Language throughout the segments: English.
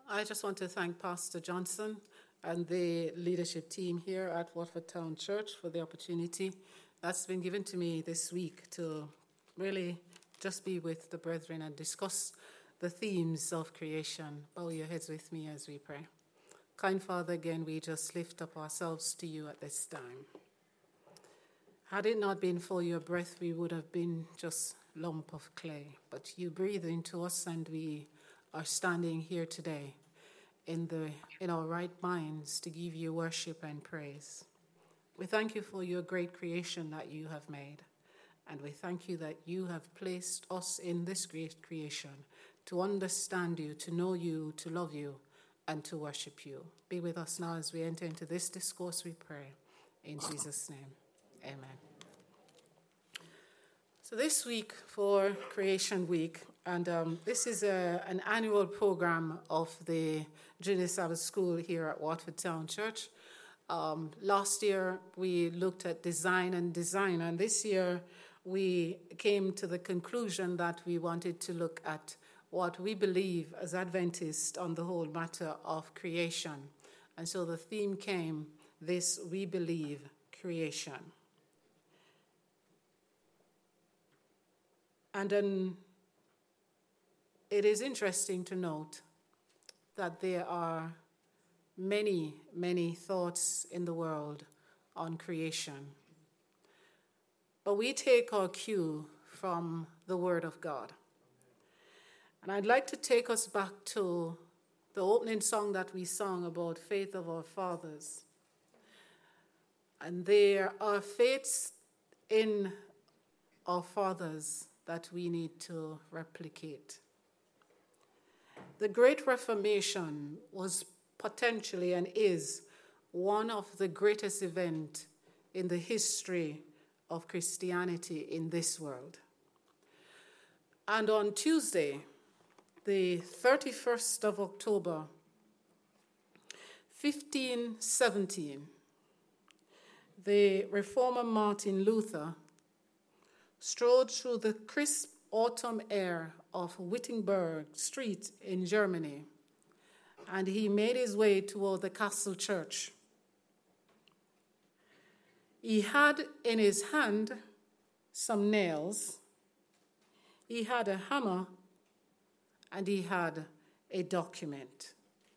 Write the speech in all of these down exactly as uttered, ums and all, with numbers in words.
I just want to thank Pastor Johnson and the leadership team here at Watford Town Church for the opportunity that's been given to me this week to really just be with the brethren and discuss the themes of creation. Bow your heads with me as we pray. Kind Father, again, we just lift up ourselves to you at this time. Had it not been for your breath, we would have been just lump of clay. But you breathe into us, and we are standing here today in the in our right minds to give you worship and praise. We thank you for your great creation that you have made. And we thank you that you have placed us in this great creation to understand you, to know you, to love you, and to worship you. Be with us now as we enter into this discourse, we pray. In Jesus' name, amen. So this week for Creation Week, and um, this is a, an annual program of the Junior Sabbath School here at Watford Town Church. Um, last year we looked at design and design, and this year we came to the conclusion that we wanted to look at what we believe as Adventists on the whole matter of creation. And so the theme came, this we believe creation. And then it is interesting to note that there are many, many thoughts in the world on creation. But we take our cue from the Word of God. And I'd like to take us back to the opening song that we sang about faith of our fathers. And there are faiths in our fathers that we need to replicate. The Great Reformation was potentially and is one of the greatest events in the history of Christianity in this world. And on Tuesday, the thirty-first of October, fifteen seventeen, the reformer Martin Luther strode through the crisp autumn air of Wittenberg Street in Germany, and he made his way toward the castle church. He had in his hand some nails, he had a hammer, and he had a document.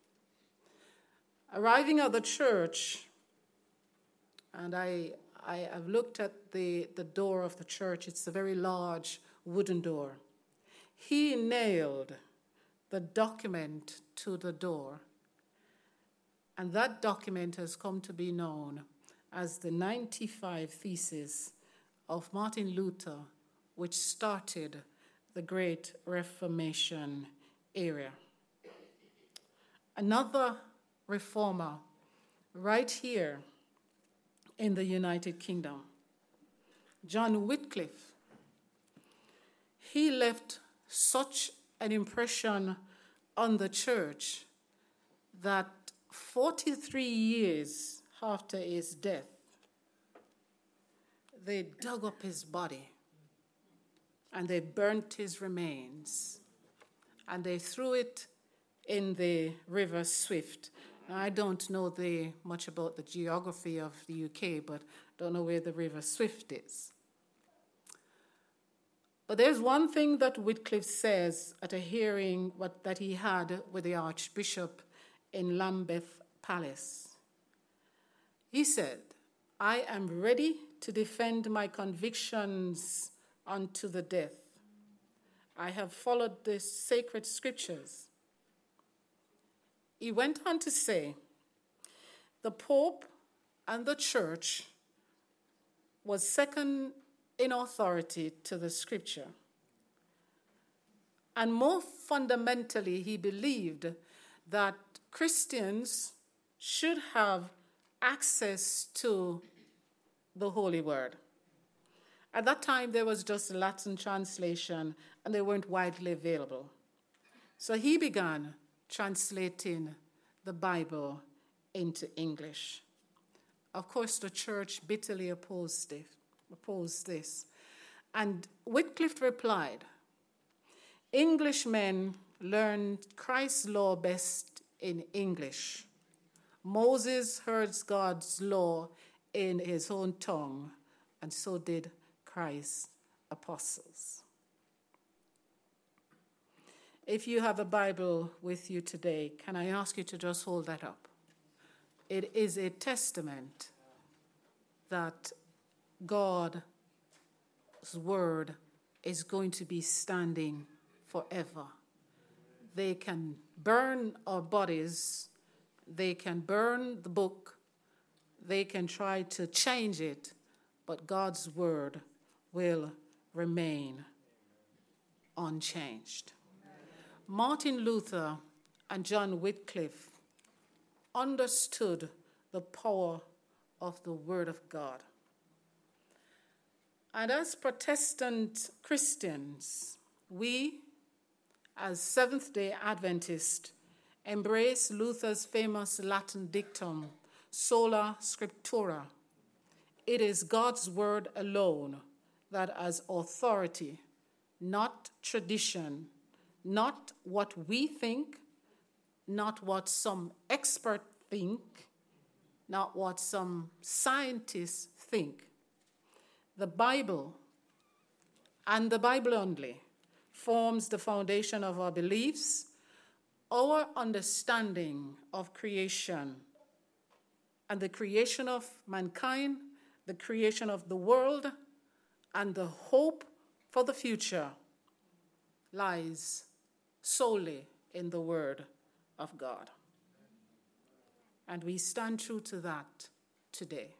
Arriving at the church, and I I have looked at the, the door of the church. It's a very large wooden door. He nailed the document to the door. And that document has come to be known as the ninety-five Theses of Martin Luther, which started the Great Reformation era. Another reformer right here in the United Kingdom, John Wycliffe. He left such an impression on the church that forty-three years after his death, they dug up his body and they burnt his remains and they threw it in the River Swift. I don't know the, much about the geography of the U K, but don't know where the River Swift is. But there's one thing that Wycliffe says at a hearing what, that he had with the Archbishop in Lambeth Palace. He said, I am ready to defend my convictions unto the death. I have followed the sacred scriptures. He went on to say, the Pope and the Church was second in authority to the Scripture. And more fundamentally, he believed that Christians should have access to the Holy Word. At that time, there was just a Latin translation, and they weren't widely available. So he began translating the Bible into English. Of course, the church bitterly opposed it, opposed this. And Wycliffe replied, Englishmen learned Christ's law best in English. Moses heard God's law in his own tongue, and so did Christ's apostles. If you have a Bible with you today, can I ask you to just hold that up? It is a testament that God's word is going to be standing forever. They can burn our bodies, they can burn the book, they can try to change it, but God's word will remain unchanged. Martin Luther and John Wycliffe understood the power of the Word of God. And as Protestant Christians, we, as Seventh-day Adventists, embrace Luther's famous Latin dictum, sola scriptura. It is God's word alone that has authority, not tradition, not what we think, not what some expert think, not what some scientists think. The Bible, and the Bible only, forms the foundation of our beliefs, our understanding of creation, and the creation of mankind, the creation of the world, and the hope for the future lies solely in the Word of God. And we stand true to that today.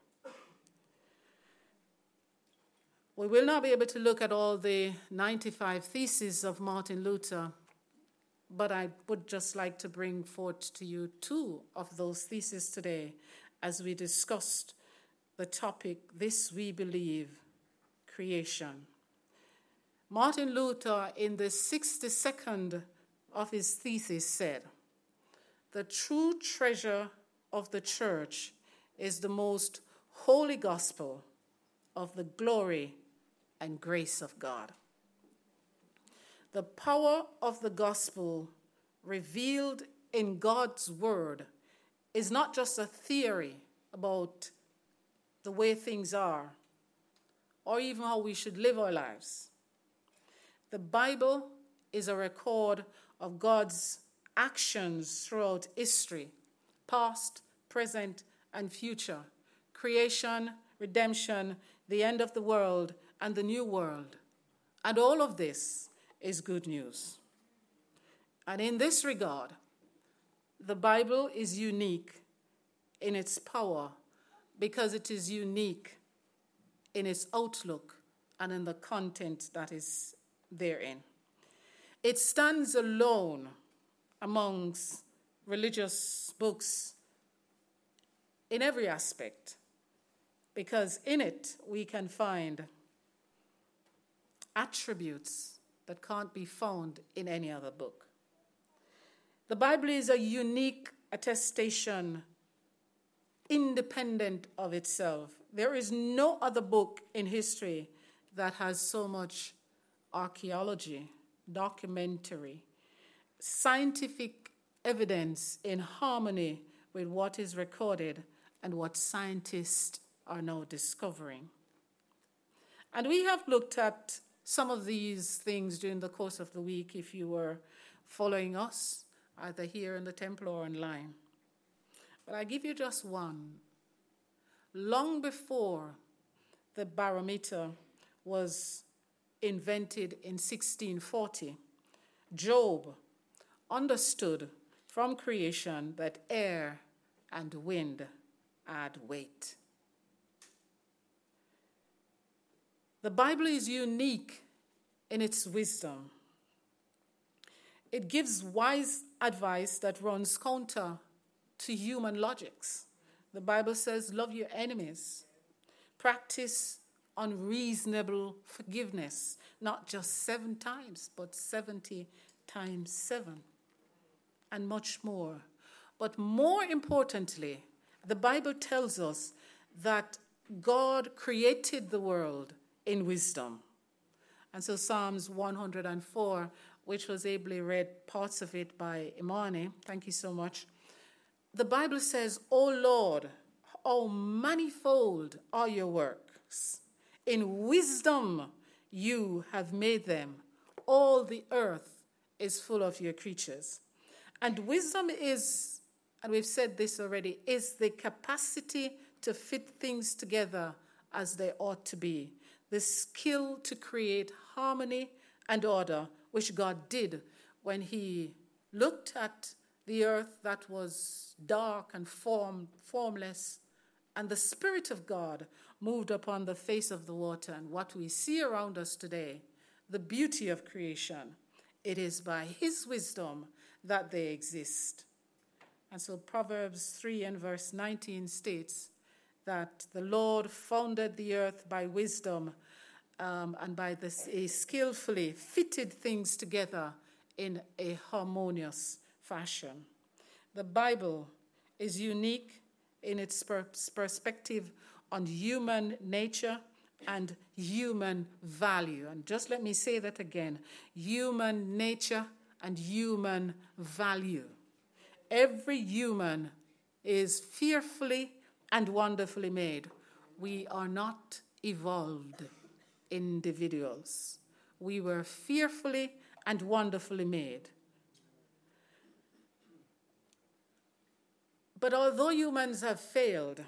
We will not be able to look at all the ninety-five theses of Martin Luther, but I would just like to bring forth to you two of those theses today as we discussed the topic, This We Believe, Creation. Martin Luther, in the sixty-second of his thesis, said, "The true treasure of the church is the most holy gospel of the glory and grace of God." The power of the gospel revealed in God's word is not just a theory about the way things are or even how we should live our lives. The Bible is a record of God's actions throughout history, past, present, and future, creation, redemption, the end of the world, and the new world. And all of this is good news. And in this regard, the Bible is unique in its power because it is unique in its outlook and in the content that is therein. It stands alone amongst religious books in every aspect, because in it we can find attributes that can't be found in any other book. The Bible is a unique attestation independent of itself. There is no other book in history that has so much archaeology, documentary, scientific evidence in harmony with what is recorded and what scientists are now discovering. And we have looked at some of these things during the course of the week if you were following us, either here in the temple or online. But I give you just one. Long before the barometer was invented in sixteen forty, Job understood from creation that air and wind add weight. The Bible is unique in its wisdom. It gives wise advice that runs counter to human logics. The Bible says, love your enemies. Practice unreasonable forgiveness, not just seven times, but seventy times seven, and much more. But more importantly, the Bible tells us that God created the world in wisdom. And so Psalms one hundred four, which was ably read, parts of it by Imani. Thank you so much. The Bible says, "O Lord, how manifold are your works. In wisdom you have made them. All the earth is full of your creatures." And wisdom is, and we've said this already, is the capacity to fit things together as they ought to be. The skill to create harmony and order, which God did when he looked at the earth that was dark and form, formless, and the Spirit of God moved upon the face of the water. And what we see around us today, the beauty of creation, it is by his wisdom that they exist. And so Proverbs three and verse nineteen states that the Lord founded the earth by wisdom um, and by this, he skillfully fitted things together in a harmonious fashion. The Bible is unique in its per- perspective on human nature and human value. And just let me say that again. Human nature and human value. Every human is fearfully and wonderfully made. We are not evolved individuals. We were fearfully and wonderfully made. But although humans have failed,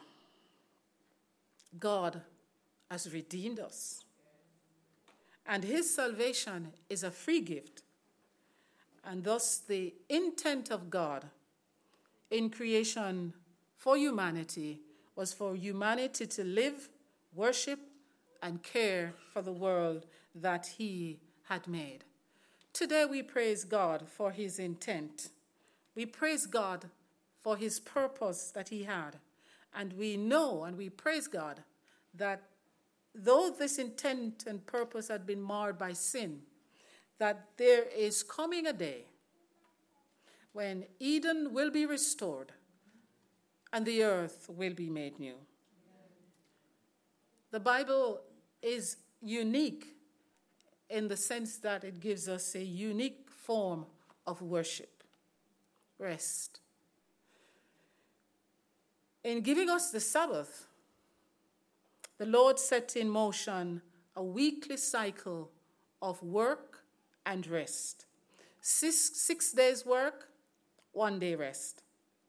God has redeemed us. And his salvation is a free gift. And thus the intent of God in creation for humanity was for humanity to live, worship, and care for the world that he had made. Today we praise God for his intent. We praise God for his purpose that he had. And we know and we praise God that though this intent and purpose had been marred by sin, that there is coming a day when Eden will be restored and the earth will be made new. The Bible is unique in the sense that it gives us a unique form of worship, rest. In giving us the Sabbath, the Lord set in motion a weekly cycle of work and rest. Six, six days work, one day rest.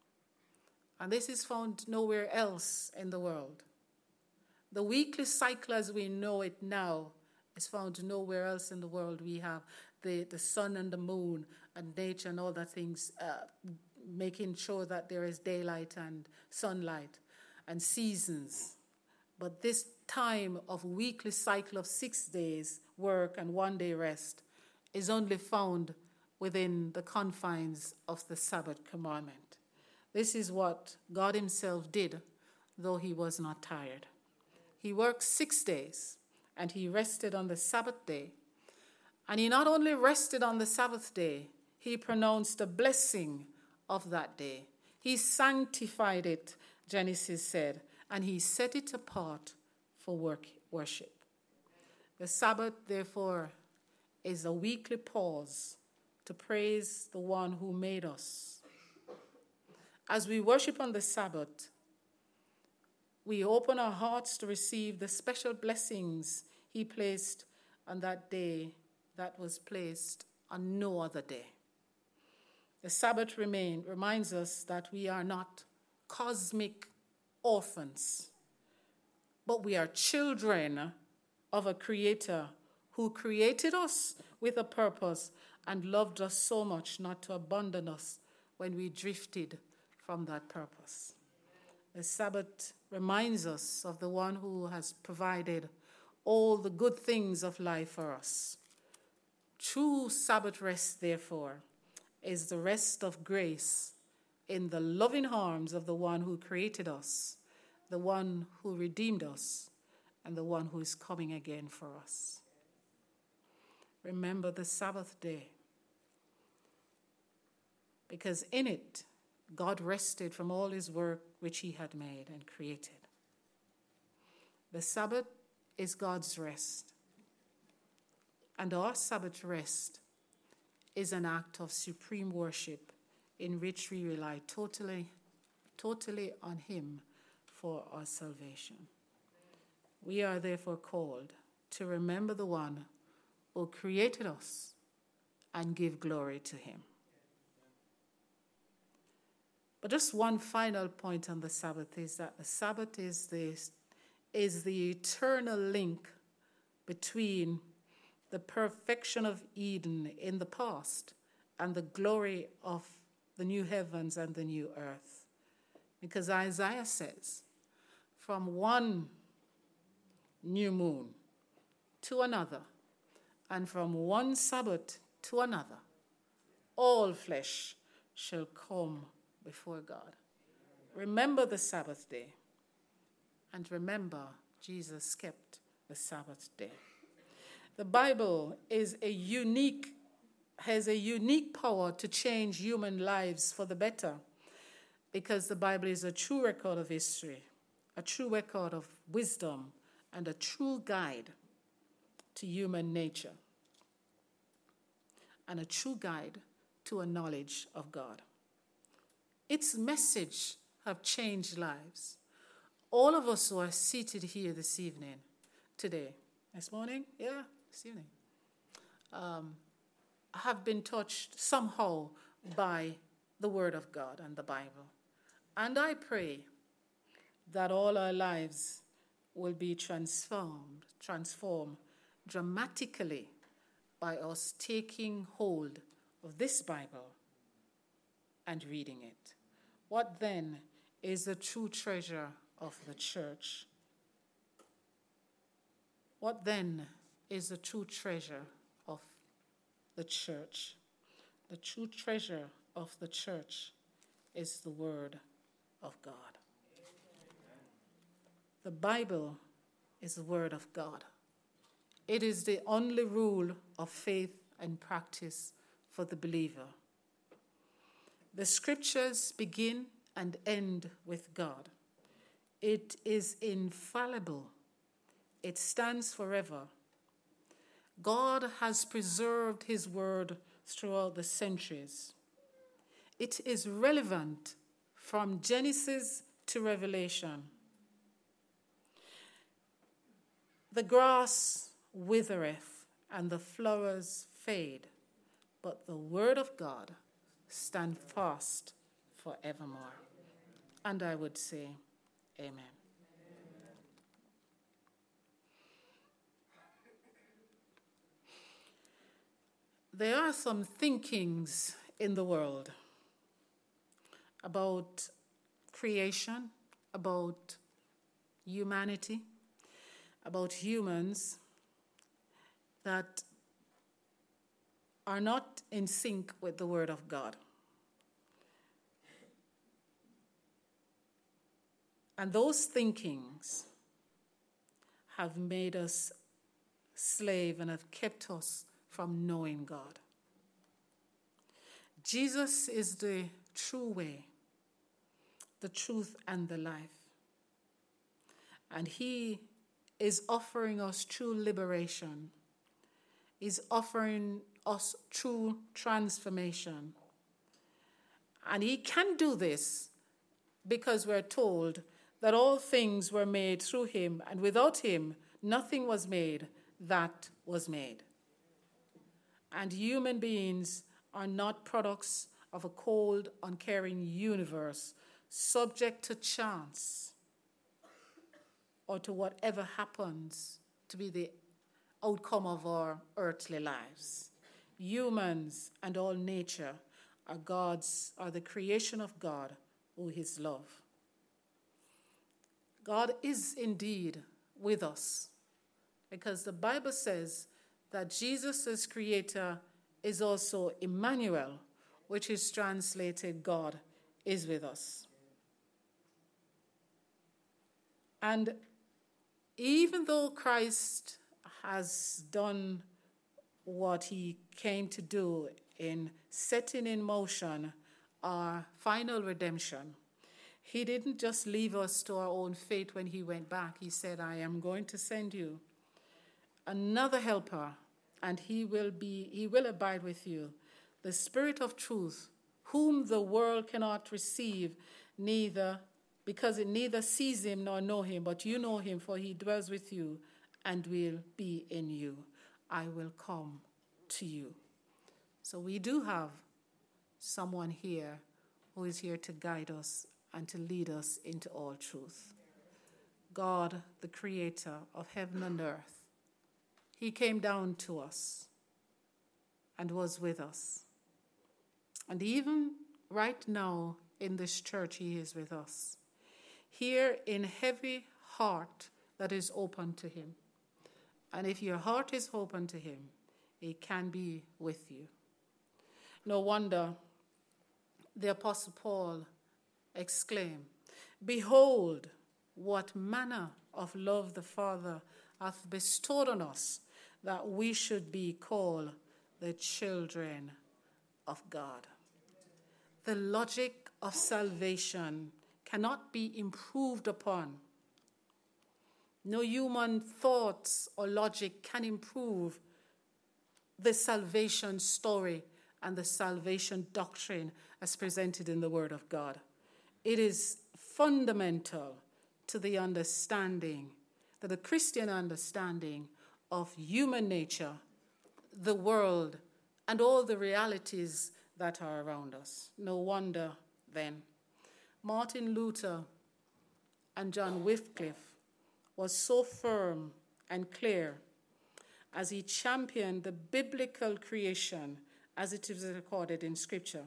And this is found nowhere else in the world. The weekly cycle as we know it now is found nowhere else in the world. We have the, the sun and the moon and nature and all that things, uh, making sure that there is daylight and sunlight and seasons. But this time of weekly cycle of six days work and one day rest is only found within the confines of the Sabbath commandment. This is what God himself did, though he was not tired. He worked six days and he rested on the Sabbath day. And he not only rested on the Sabbath day, he pronounced a blessing of that day. He sanctified it, Genesis said, and he set it apart for work, worship. The Sabbath, therefore, is a weekly pause to praise the one who made us. As we worship on the Sabbath, we open our hearts to receive the special blessings he placed on that day that was placed on no other day. The Sabbath remain, reminds us that we are not cosmic orphans, but we are children of a creator who created us with a purpose and loved us so much not to abandon us when we drifted from that purpose. The Sabbath reminds us of the one who has provided all the good things of life for us. True Sabbath rest, therefore, is the rest of grace in the loving arms of the one who created us, the one who redeemed us, and the one who is coming again for us. Remember the Sabbath day, because in it, God rested from all his work which he had made and created. The Sabbath is God's rest. And our Sabbath rest is an act of supreme worship in which we rely totally, totally on him for our salvation. We are therefore called to remember the one who created us and give glory to him. But just one final point on the Sabbath is that the Sabbath is the, is the eternal link between the perfection of Eden in the past and the glory of the new heavens and the new earth. Because Isaiah says, from one new moon to another, and from one Sabbath to another, all flesh shall come before God. Remember the Sabbath day, and remember Jesus kept the Sabbath day. The Bible is a unique, has a unique power to change human lives for the better, because the Bible is a true record of history, a true record of wisdom, and a true guide to human nature, and a true guide to a knowledge of God. Its message have changed lives. All of us who are seated here this evening, today, this morning, yeah, this evening, um, have been touched somehow by the Word of God and the Bible. And I pray that all our lives will be transformed, transformed dramatically by us taking hold of this Bible and reading it. What then is the true treasure of the church? What then is the true treasure of the church? The true treasure of the church is the Word of God. The Bible is the Word of God. It is the only rule of faith and practice for the believer. The scriptures begin and end with God. It is infallible. It stands forever. God has preserved his word throughout the centuries. It is relevant from Genesis to Revelation. The grass withereth and the flowers fade, but the word of God stand fast forevermore. And I would say, amen. There are some thinkings in the world about creation, about humanity, about humans that are not in sync with the Word of God. And those thinkings have made us slave and have kept us from knowing God. Jesus is the true way, the truth, and the life. And he is offering us true liberation. He's offering us true transformation. And he can do this because we're told that all things were made through him, and without him, nothing was made that was made. And human beings are not products of a cold, uncaring universe subject to chance or to whatever happens to be the outcome of our earthly lives. Humans and all nature are God's, are the creation of God, who is love. God is indeed with us, because the Bible says that Jesus as creator is also Emmanuel, which is translated God is with us. And even though Christ has done what he came to do in setting in motion our final redemption, he didn't just leave us to our own fate when he went back. He said, I am going to send you another helper, and he will be, he will abide with you, the Spirit of truth, whom the world cannot receive, neither because it neither sees him nor know him, but you know him, for he dwells with you and will be in you. I will come to you. So we do have someone here who is here to guide us and to lead us into all truth. God, the creator of heaven and earth, he came down to us and was with us. And even right now in this church, he is with us. Here in every heart that is open to him. And if your heart is open to him, he can be with you. No wonder the Apostle Paul exclaimed, "Behold, what manner of love the Father hath bestowed on us, that we should be called the children of God." The logic of salvation cannot be improved upon. No human thoughts or logic can improve the salvation story and the salvation doctrine as presented in the Word of God. It is fundamental to the understanding, to the Christian understanding of human nature, the world, and all the realities that are around us. No wonder, then, Martin Luther and John Wycliffe was so firm and clear as he championed the biblical creation as it is recorded in Scripture.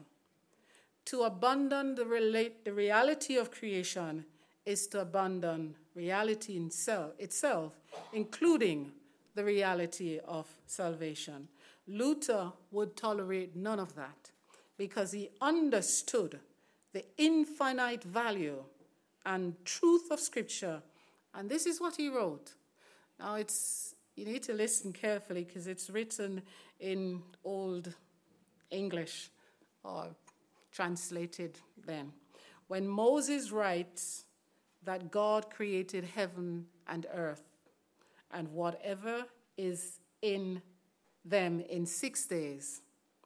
To abandon the, relate, the reality of creation is to abandon reality in self, itself, including the reality of salvation. Luther would tolerate none of that because he understood the infinite value and truth of Scripture. And this is what he wrote. Now, it's you need to listen carefully because it's written in Old English or translated then. When Moses writes that God created heaven and earth and whatever is in them in six days,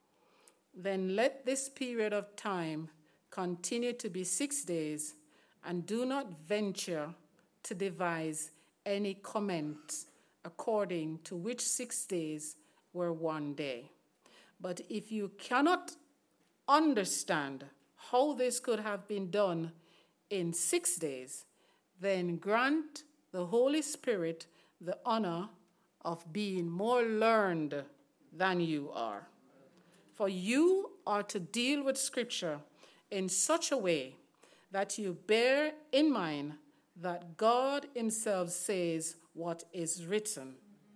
then let this period of time continue to be six days, and do not venture to devise any comment according to which six days were one day. But if you cannot understand how this could have been done in six days, then grant the Holy Spirit the honor of being more learned than you are. For you are to deal with Scripture in such a way that you bear in mind that God himself says what is written.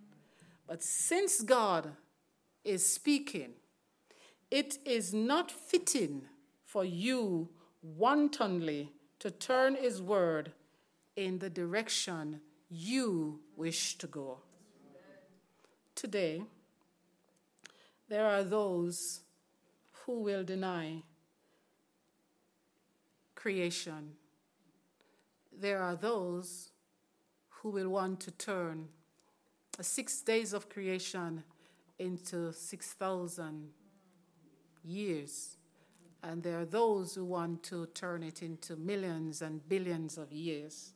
But since God is speaking, it is not fitting for you wantonly to turn his word in the direction you wish to go. Today, there are those who will deny creation. There are those who will want to turn six days of creation into six thousand years. And there are those who want to turn it into millions and billions of years.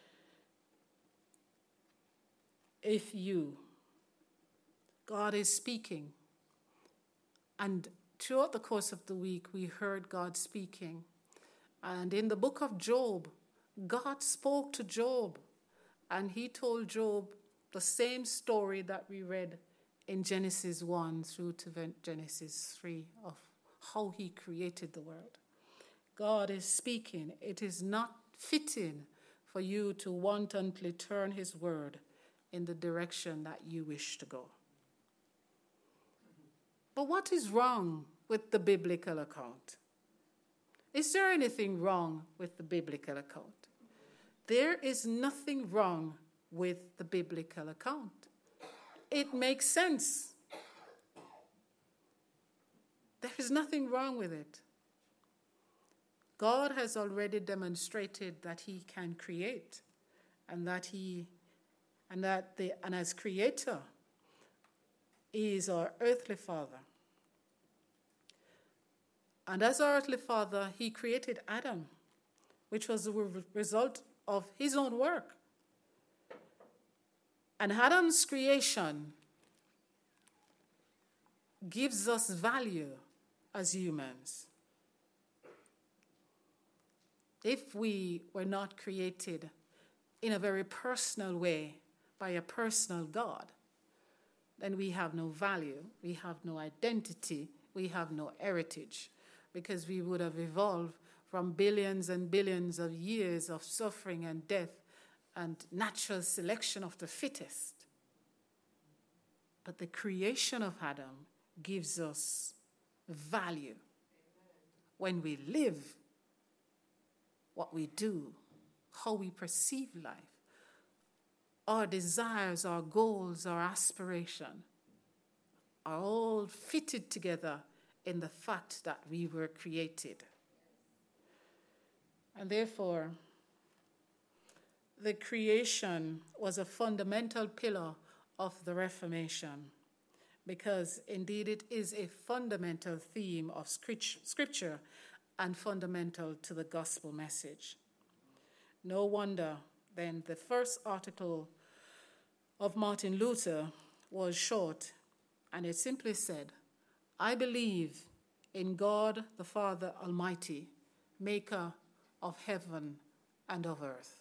If you, God is speaking, and throughout the course of the week we heard God speaking. And in the book of Job, God spoke to Job, and he told Job the same story that we read in Genesis one through to Genesis three of how he created the world. God is speaking. It is not fitting for you to wantonly turn his word in the direction that you wish to go. But what is wrong with the biblical account? Is there anything wrong with the biblical account? There is nothing wrong with the biblical account. It makes sense. There is nothing wrong with it. God has already demonstrated that he can create, and that he and that the and as creator, he is our earthly father. And as our earthly father, he created Adam, which was the re- result of his own work. And Adam's creation gives us value as humans. If we were not created in a very personal way by a personal God, then we have no value, we have no identity, we have no heritage, because we would have evolved from billions and billions of years of suffering and death and natural selection of the fittest. But the creation of Adam gives us value. When we live, what we do, how we perceive life, our desires, our goals, our aspiration are all fitted together in the fact that we were created. And therefore, the creation was a fundamental pillar of the Reformation, because indeed it is a fundamental theme of Scripture and fundamental to the gospel message. No wonder then the first article of Martin Luther was short, and it simply said, "I believe in God the Father Almighty, maker of heaven and of earth."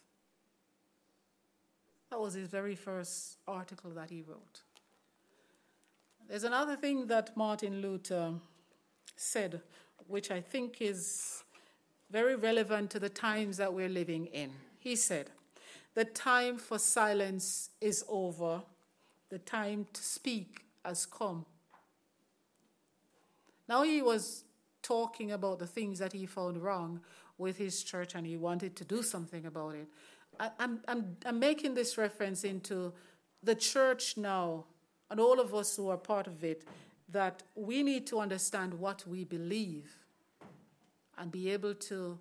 That was his very first article that he wrote. There's another thing that Martin Luther said, which I think is very relevant to the times that we're living in. He said, "The time for silence is over. The time to speak has come." Now he was talking about the things that he found wrong with his church, and he wanted to do something about it. I, I'm, I'm, I'm making this reference into the church now, and all of us who are part of it, that we need to understand what we believe and be able to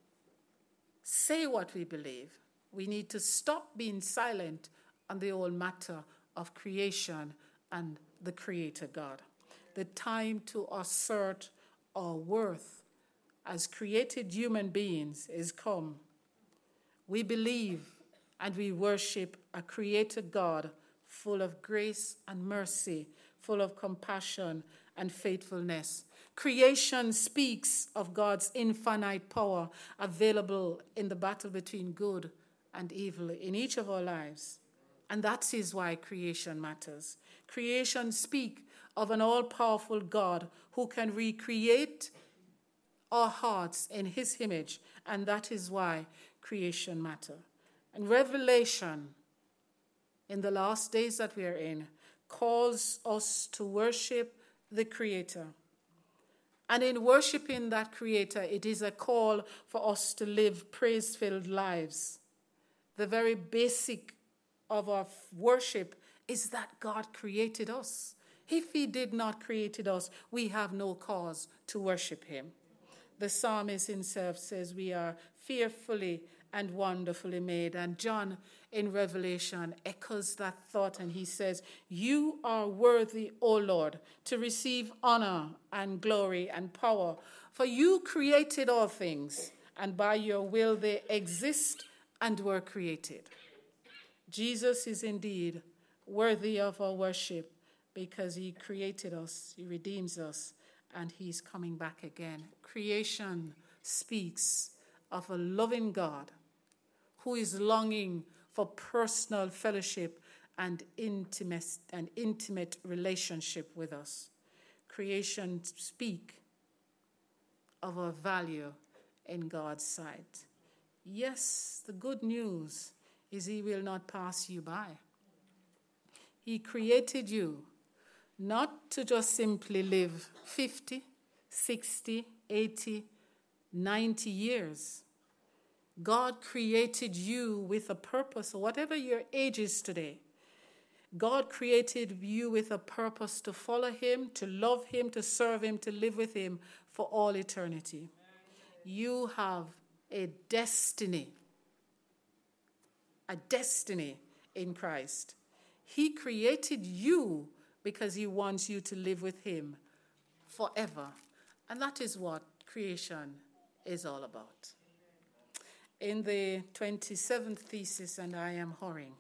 say what we believe. We need to stop being silent on the whole matter of creation and the Creator God. The time to assert our worth as created human beings is come. We believe and we worship a Creator God full of grace and mercy, full of compassion and faithfulness. Creation speaks of God's infinite power available in the battle between good and evil in each of our lives. And that is why creation matters. Creation speaks of an all-powerful God who can recreate our hearts in his image, and that is why creation matters. And Revelation, in the last days that we are in, calls us to worship the Creator. And in worshiping that Creator, it is a call for us to live praise-filled lives. The very basic of our worship is that God created us. If he did not create us, we have no cause to worship him. The psalmist himself says we are fearfully and wonderfully made. And John in Revelation echoes that thought, and he says, "You are worthy, O Lord, to receive honor and glory and power, for you created all things, and by your will they exist and were created." Jesus is indeed worthy of our worship because he created us, he redeems us, and he's coming back again. Creation speaks of a loving God who is longing for personal fellowship and intimate, and intimate relationship with us. Creation speaks of our value in God's sight. Yes, the good news is he will not pass you by. He created you not to just simply live fifty, sixty, eighty, ninety years. God created you with a purpose, whatever your age is today. God created you with a purpose to follow him, to love him, to serve him, to live with him for all eternity. You have a destiny, a destiny in Christ. He created you because he wants you to live with him forever. And that is what creation is all about. In the twenty-seventh thesis, and I am hurrying,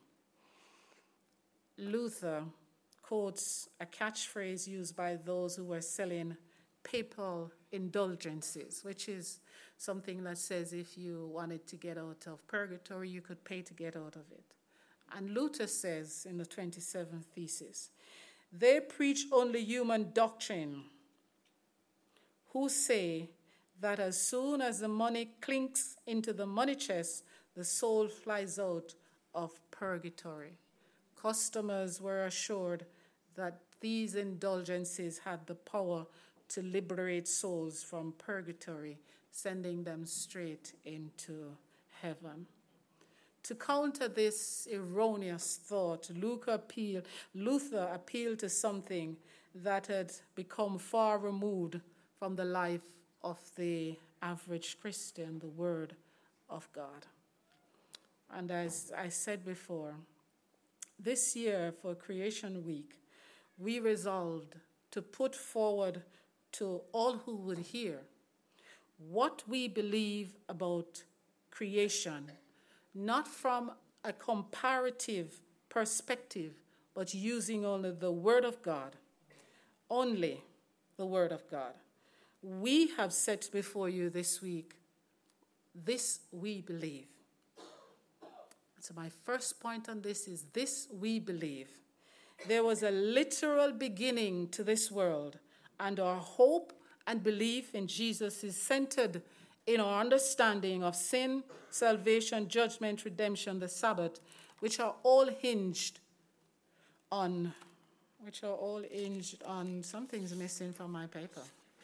Luther quotes a catchphrase used by those who were selling papal indulgences, which is something that says if you wanted to get out of purgatory, you could pay to get out of it. And Luther says in the twenty-seventh thesis, they preach only human doctrine who say that as soon as the money clinks into the money chest, the soul flies out of purgatory. Customers were assured that these indulgences had the power to liberate souls from purgatory, sending them straight into heaven. To counter this erroneous thought, Luther appealed, Luther appealed to something that had become far removed from the life of the average Christian, the Word of God. And as I said before, this year for Creation Week, we resolved to put forward to all who would hear what we believe about creation, not from a comparative perspective, but using only the Word of God, only the Word of God. We have set before you this week, this we believe. So my first point on this is this we believe. There was a literal beginning to this world, and our hope and belief in Jesus is centered in our understanding of sin, salvation, judgment, redemption, the Sabbath, which are all hinged on, which are all hinged on, something's missing from my paper.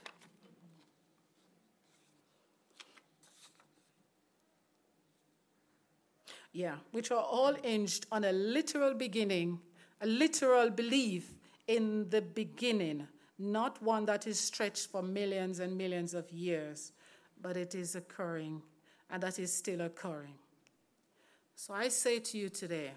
Yeah, which are all hinged on a literal beginning, a literal belief in the beginning, not one that is stretched for millions and millions of years, but it is occurring, and that is still occurring. So I say to you today,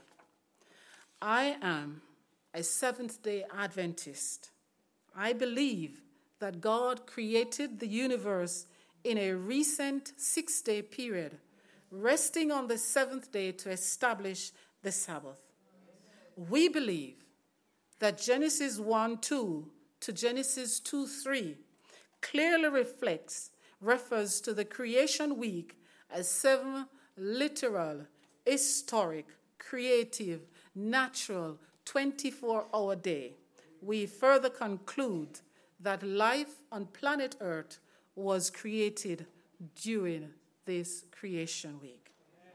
I am a Seventh-day Adventist. I believe that God created the universe in a recent six-day period, resting on the seventh day to establish the Sabbath. We believe that Genesis one two to Genesis two three clearly reflects, refers to the creation week as seven literal, historic, creative, natural, twenty-four hour day. We further conclude that life on planet Earth was created during this creation week.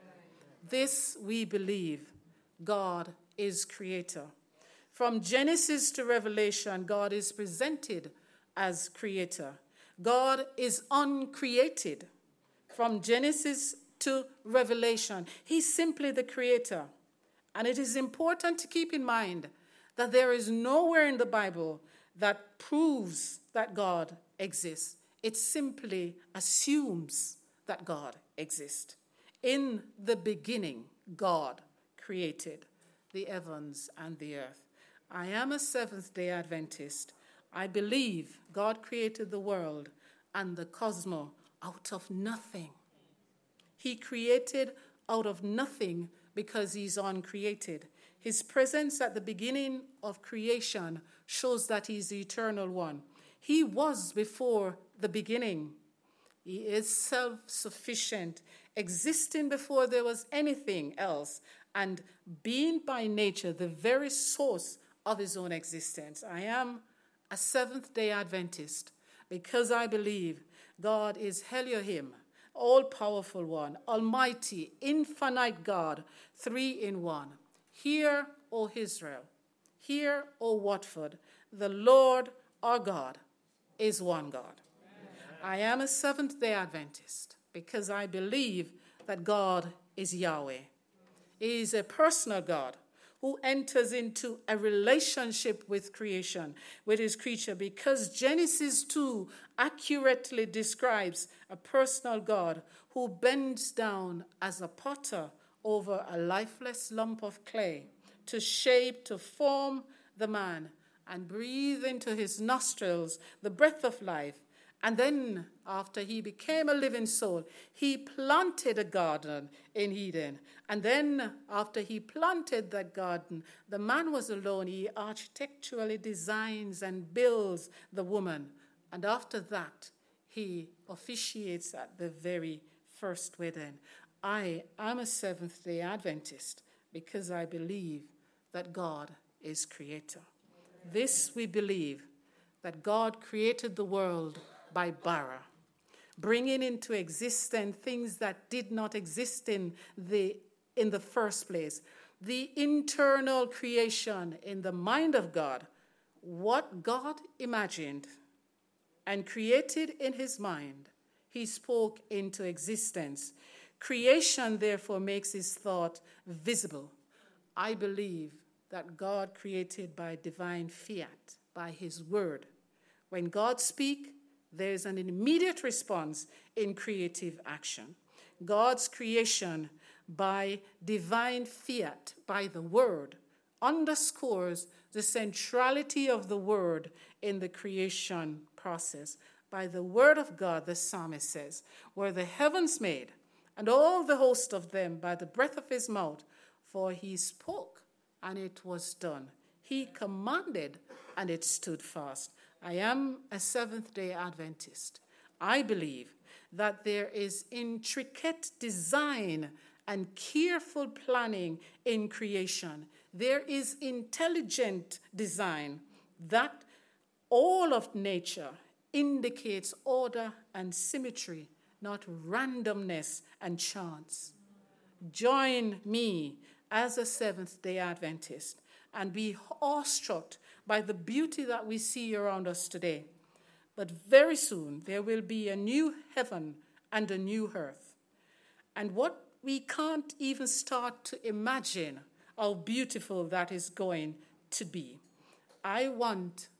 This we believe, God is creator. From Genesis to Revelation, God is presented as creator. God is uncreated. From Genesis to Revelation, he's simply the creator. And it is important to keep in mind that there is nowhere in the Bible that proves that God exists. It simply assumes that God exists. In the beginning, God created the heavens and the earth. I am a Seventh-day Adventist. I believe God created the world and the cosmos out of nothing. He created out of nothing because he's uncreated. His presence at the beginning of creation shows that he's the eternal one. He was before the beginning. He is self-sufficient, existing before there was anything else, and being by nature the very source of his own existence. I am a Seventh-day Adventist because I believe God is Elohim, all-powerful one, almighty, infinite God, three in one. Hear, O Israel, hear, O Watford, the Lord our God is one God. I am a Seventh-day Adventist because I believe that God is Yahweh. He is a personal God who enters into a relationship with creation, with his creature, because Genesis two accurately describes a personal God who bends down as a potter over a lifeless lump of clay to shape, to form the man and breathe into his nostrils the breath of life, And then, after he became a living soul, he planted a garden in Eden. And then, after he planted that garden, the man was alone. He architecturally designs and builds the woman. And after that, he officiates at the very first wedding. I am a Seventh-day Adventist because I believe that God is creator. This we believe, that God created the world by bara, bringing into existence things that did not exist in the, in the first place. The internal creation in the mind of God, what God imagined and created in his mind, he spoke into existence. Creation, therefore, makes his thought visible. I believe that God created by divine fiat, by his word. When God speaks, there is an immediate response in creative action. God's creation by divine fiat, by the word, underscores the centrality of the word in the creation process. By the word of God, the psalmist says, were the heavens made, and all the host of them by the breath of his mouth, for he spoke, and it was done. He commanded, and it stood fast. I am a Seventh-day Adventist. I believe that there is intricate design and careful planning in creation. There is intelligent design that all of nature indicates order and symmetry, not randomness and chance. Join me as a Seventh-day Adventist and be awestruck by the beauty that we see around us today. But very soon there will be a new heaven and a new earth. And what we can't even start to imagine how beautiful that is going to be. I want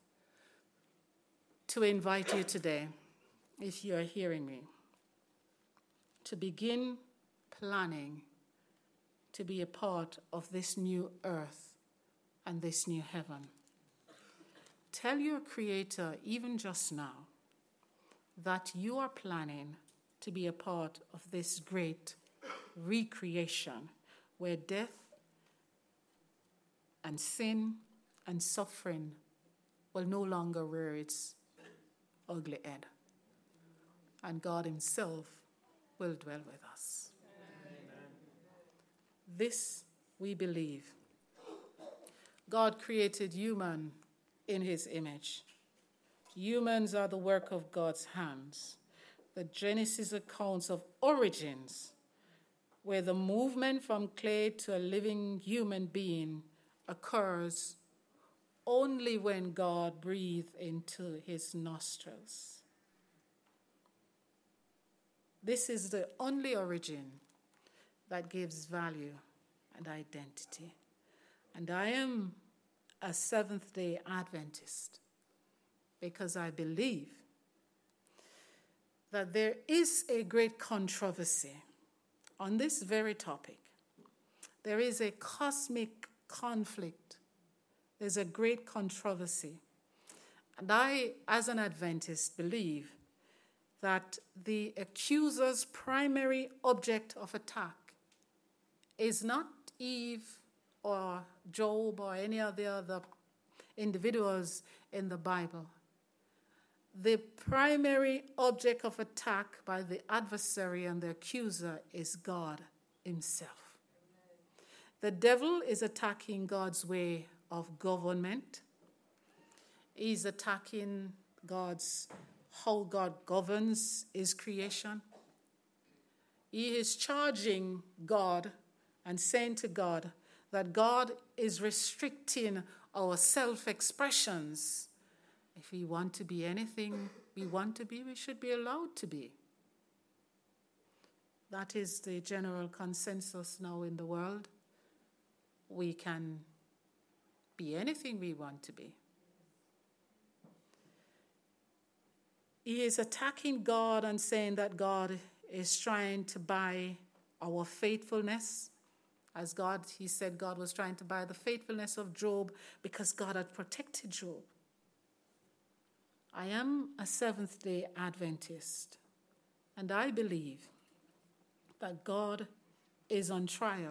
to invite you today, if you are hearing me, to begin planning to be a part of this new earth and this new heaven. Tell your Creator, even just now, that you are planning to be a part of this great recreation where death and sin and suffering will no longer rear its ugly head. And God himself will dwell with us. Amen. This we believe. God created human in his image. Humans are the work of God's hands. The Genesis accounts of origins, where the movement from clay to a living human being occurs only when God breathed into his nostrils. This is the only origin that gives value and identity. And I am a Seventh-day Adventist because I believe that there is a great controversy on this very topic. There is a cosmic conflict. There's a great controversy. And I, as an Adventist, believe that the accuser's primary object of attack is not Eve or Job or any of the other individuals in the Bible. The primary object of attack by the adversary and the accuser is God himself. The devil is attacking God's way of government. He's attacking God's, how God governs his creation. He is charging God and saying to God that God is restricting our self-expressions. If we want to be anything we want to be, we should be allowed to be. That is the general consensus now in the world. We can be anything we want to be. He is attacking God and saying that God is trying to buy our faithfulness. As God, he said God was trying to buy the faithfulness of Job because God had protected Job. I am a Seventh-day Adventist, and I believe that God is on trial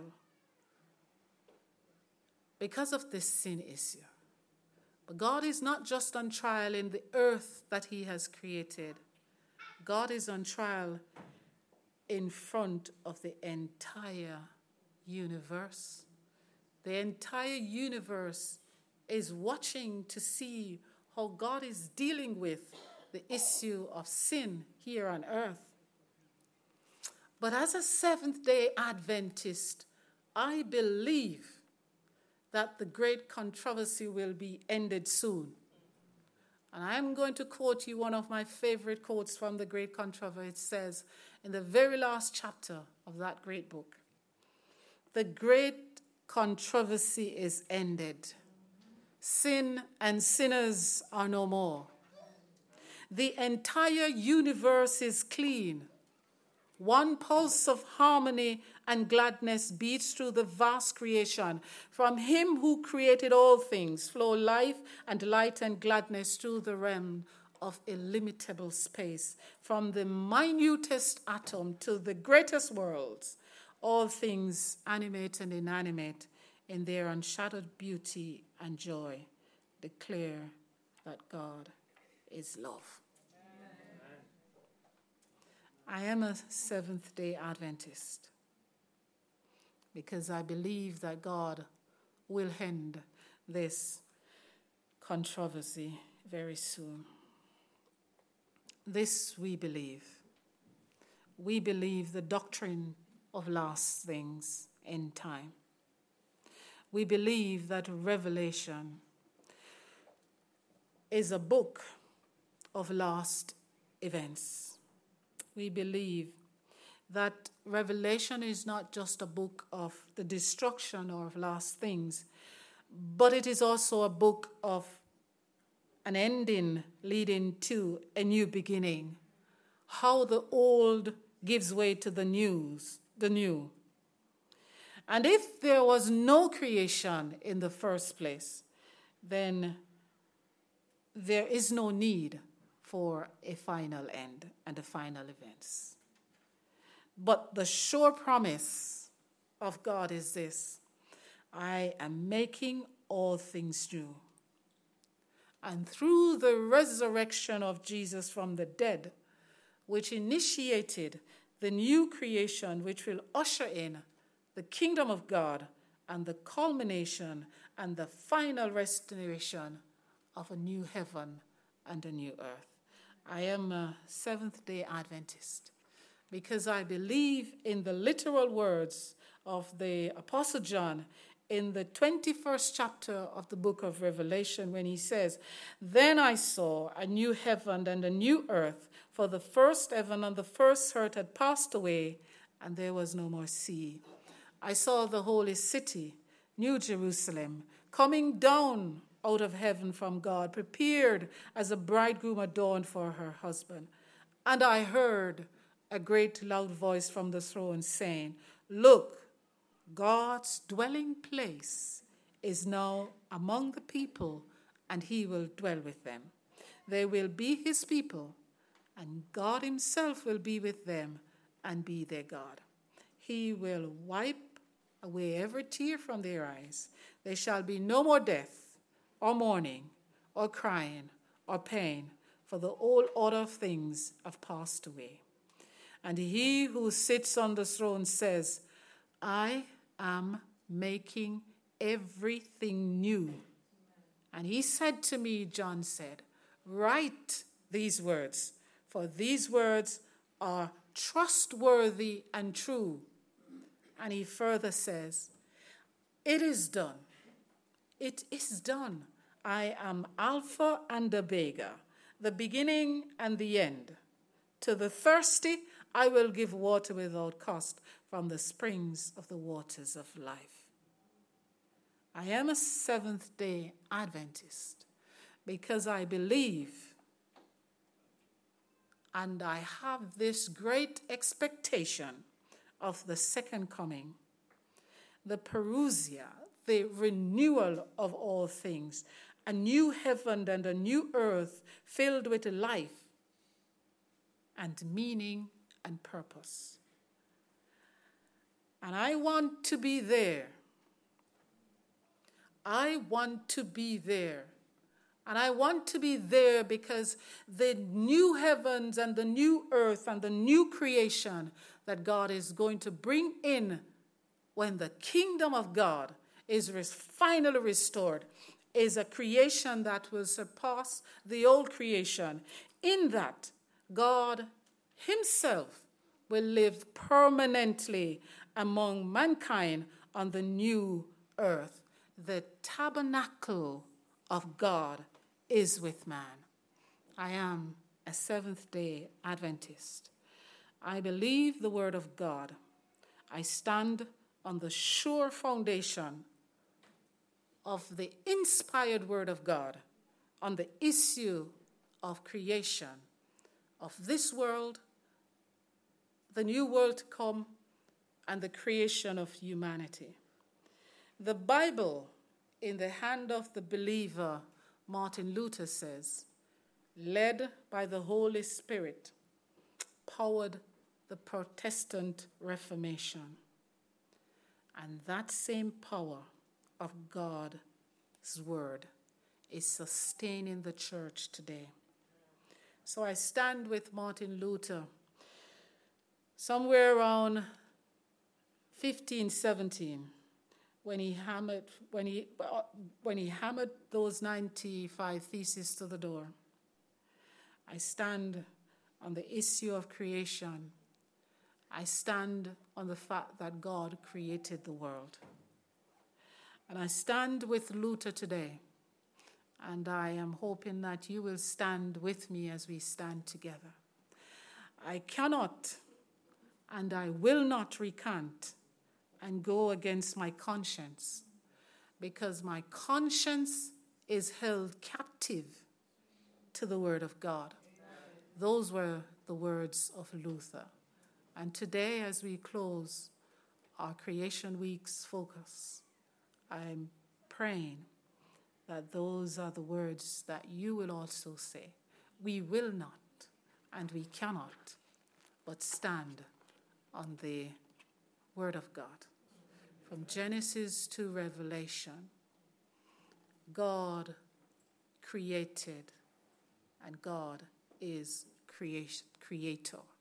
because of this sin issue. But God is not just on trial in the earth that he has created. God is on trial in front of the entire universe. The entire universe is watching to see how God is dealing with the issue of sin here on earth. But as a Seventh-day Adventist, I believe that the great controversy will be ended soon. And I'm going to quote you one of my favorite quotes from the Great Controversy. It says in the very last chapter of that great book, "The great controversy is ended. Sin and sinners are no more. The entire universe is clean. One pulse of harmony and gladness beats through the vast creation. From him who created all things flow life and light and gladness through the realm of illimitable space. From the minutest atom to the greatest worlds, all things animate and inanimate in their unshadowed beauty and joy declare that God is love." I am a Seventh-day Adventist because I believe that God will end this controversy very soon. This we believe. We believe the doctrine of last things in time. We believe that Revelation is a book of last events. We believe that Revelation is not just a book of the destruction or of last things, but it is also a book of an ending leading to a new beginning. How the old gives way to the news, the new. And if there was no creation in the first place, then there is no need for a final end and a final events. But the sure promise of God is this: I am making all things new. And through the resurrection of Jesus from the dead, which initiated the new creation, which will usher in the kingdom of God and the culmination and the final restoration of a new heaven and a new earth. I am a Seventh-day Adventist because I believe in the literal words of the Apostle John in the twenty-first chapter of the book of Revelation when he says, "Then I saw a new heaven and a new earth, for the first heaven and the first earth had passed away, and there was no more sea. I saw the holy city, New Jerusalem, coming down out of heaven from God, prepared as a bridegroom adorned for her husband. And I heard a great loud voice from the throne saying, 'Look, God's dwelling place is now among the people, and he will dwell with them. They will be his people, and God himself will be with them and be their God. He will wipe away every tear from their eyes. There shall be no more death, or mourning, or crying, or pain, for the old order of things have passed away.' And he who sits on the throne says, 'I am making everything new.' And he said to me," John said, "Write these words, for these words are trustworthy and true." And he further says, "It is done. It is done. I am Alpha and Omega, the beginning and the end. To the thirsty, I will give water without cost from the springs of the waters of life." I am a Seventh-day Adventist because I believe and I have this great expectation of the second coming, the parousia, the renewal of all things, a new heaven and a new earth filled with life and meaning and purpose. And I want to be there. I want to be there. And I want to be there because the new heavens and the new earth and the new creation that God is going to bring in when the kingdom of God is res- finally restored is a creation that will surpass the old creation. In that, God himself will live permanently among mankind on the new earth. The tabernacle of God is with man. I am a Seventh-day Adventist. I believe the word of God. I stand on the sure foundation of the inspired word of God, on the issue of creation, of this world, the new world to come, and the creation of humanity. The Bible, in the hand of the believer, Martin Luther says, led by the Holy Spirit, powered the Protestant Reformation. And that same power of God's word is sustaining the church today. So I stand with Martin Luther somewhere around fifteen seventeen when he hammered when he when he hammered those ninety-five theses to the door. I stand on the issue of creation. I stand on the fact that God created the world. And I stand with Luther today. And I am hoping that you will stand with me as we stand together. I cannot and I will not recant and go against my conscience, because my conscience is held captive to the word of God. Those were the words of Luther. And today, as we close our Creation Week's focus, I'm praying that those are the words that you will also say. We will not and we cannot but stand on the word of God. From Genesis to Revelation, God created and God is creation, creator.